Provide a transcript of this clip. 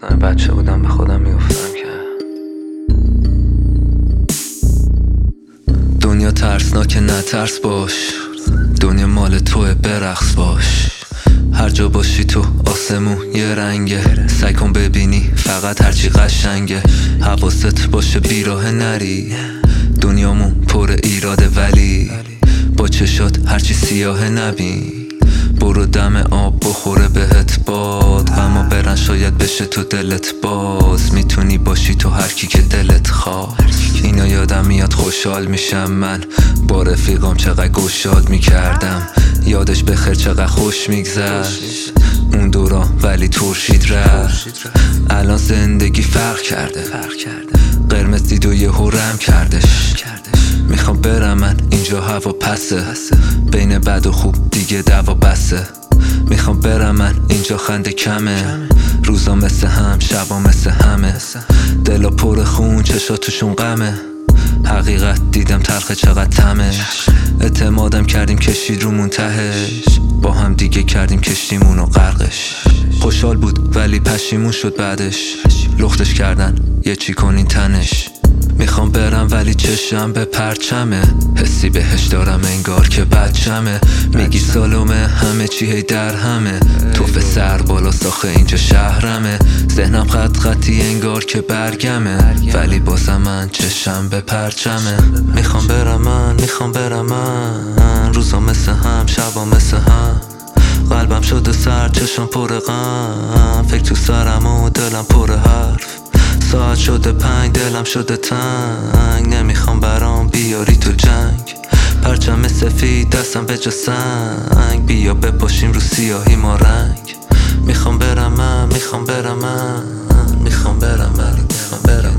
یادم بچه بودم به خودم میگفتم که دنیا ترسناکه، نترس باش، دنیا مال توه، برقص باش. هر جا باشی تو آسمون یه رنگه، سعی کن ببینی فقط هرچی قشنگه. حواست باشه بیراه نری، دنیامون پر ایراده ولی با چشات هرچی سیاه نبین. برو دم آب بخوره بهت باد، غما برن شاید بشه تو دلت باز. میتونی باشی تو هر کی که دلت خواد. اینا یادم میاد خوشحال میشم من با رفیقام چقدر گشاد میکردم. یادش بخیر چقدر خوش میگذشت اون دورا، ولی ترشید رفت. الان زندگی فرق کرده، قرمز دید و یهو رم کردش. میخوام برم من، اینجا هوا پسه، بین بد و خوب دیگه دوا بسه. میخوام برم من، اینجا خنده کمه، روزا مثل هم، شبا مثل همه. دلا پر خون، چشاتوشون غمه، حقیقت دیدم تلخه چقدر تمش. اعتمادم کردیم کشید رو منتهش، با هم دیگه کردیم کشتیمونو غرقش. خوشحال بود ولی پشیمون شد بعدش، لختش کردن یه چی کنین تنش. میخوام برم ولی چشم به پرچمه، حسی بهش دارم انگار که بچمه. میگی سالومه همه چی هی در همه، توف سر بالا ساخه اینجا شهرمه. ذهنم خط خطی انگار که برگمه، ولی بازم من چشم به پرچمه. میخوام برم من، روزا مثل هم، شبا مثل هم. قلبم شده سر، چشم پر غم، فکر تو سرم و دلم پر حرف. ساعت شده 5، دلم شده تنگ، نمیخوام برام بیاری تو جنگ. پرچم سفید دستم به جا سنگ، بیا بپاشیم رو سیاهی ما رنگ. میخوام برم من، میخوام برم